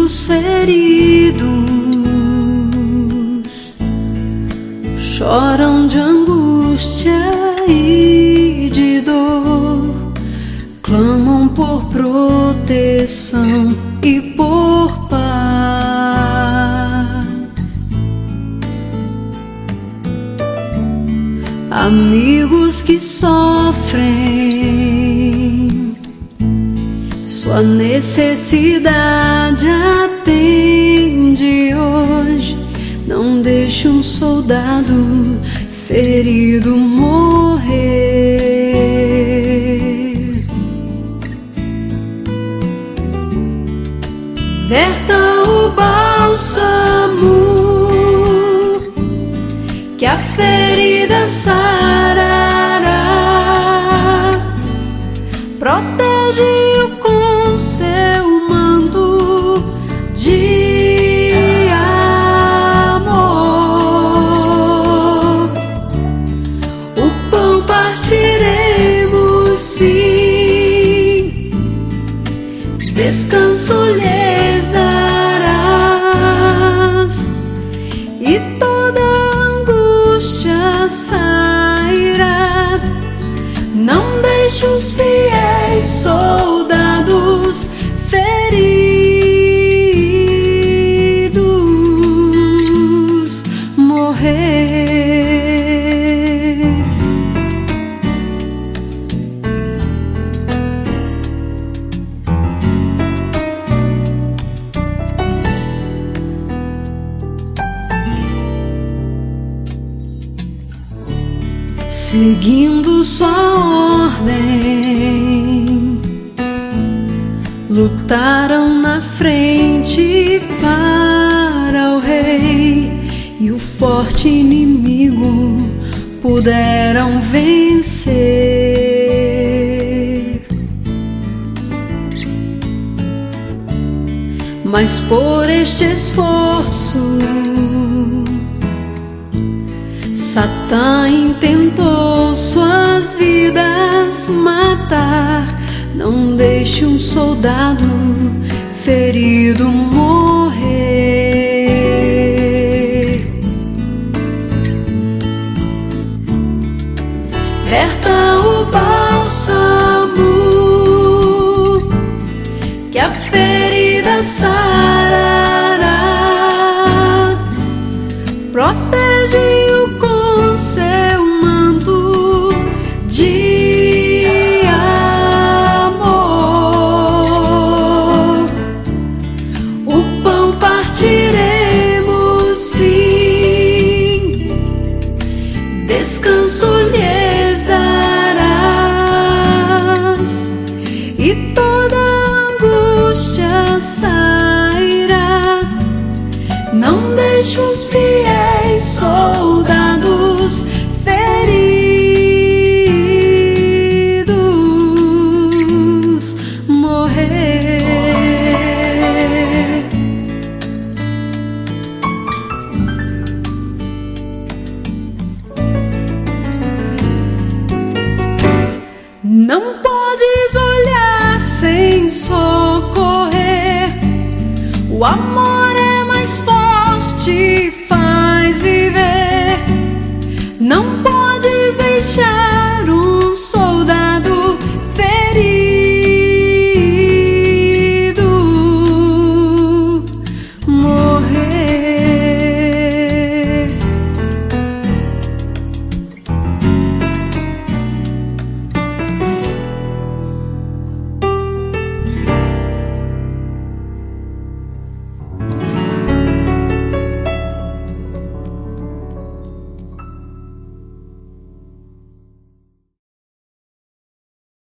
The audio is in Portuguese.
Os feridos choram de angústia e de dor, clamam por proteção e por paz. Amigos que sofrem, sua necessidade atende hoje. Não deixe um soldado ferido morrer. Verta o bálsamo que a ferida sarará, protege-o com seu manto de amor. O pão partiremos, sim, descanso lhes darás, e toda angústia sairá. Não deixe os fiéis soldados feridos morrer. Seguindo sua ordem, lutaram na frente para o rei, e o forte inimigo puderam vencer. Mas por este esforço Satã intentou suas vidas matar. Não deixe um soldado ferido morrer. Verta o bálsamo que a ferida sarará, protege-o com seu manto de amor. O pão partiremos, sim, descanso lhes darás, e toda angústia sairá. Não deixe os fiéis soldados feridos morrer. Não podes olhar sem socorrer o amor